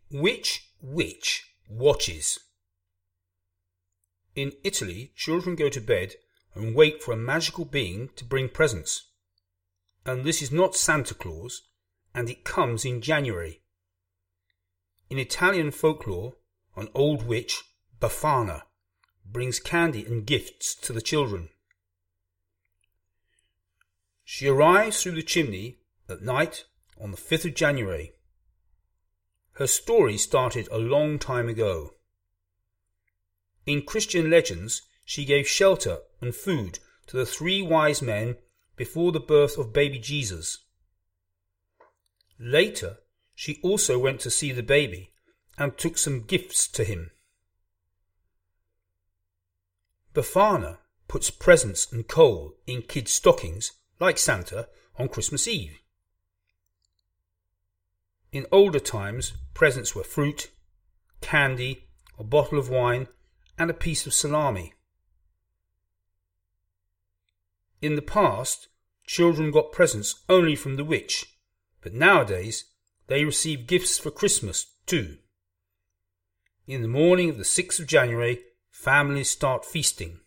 Which witch watches? In Italy, children go to bed and wait for a magical being to bring presents. And this is not Santa Claus, and it comes in January. In Italian folklore, an old witch, Befana, brings candy and gifts to the children. She arrives through the chimney at night on the 5th of January. Her story started a long time ago. In Christian legends, she gave shelter and food to the 3 wise men before the birth of baby Jesus. Later, she also went to see the baby and took some gifts to him. Befana puts presents and coal in kids' stockings, like Santa, on Christmas Eve. In older times, presents were fruit, candy, a bottle of wine, and a piece of salami. In the past, children got presents only from the witch, but nowadays they receive gifts for Christmas too. In the morning of the 6th of January, families start feasting.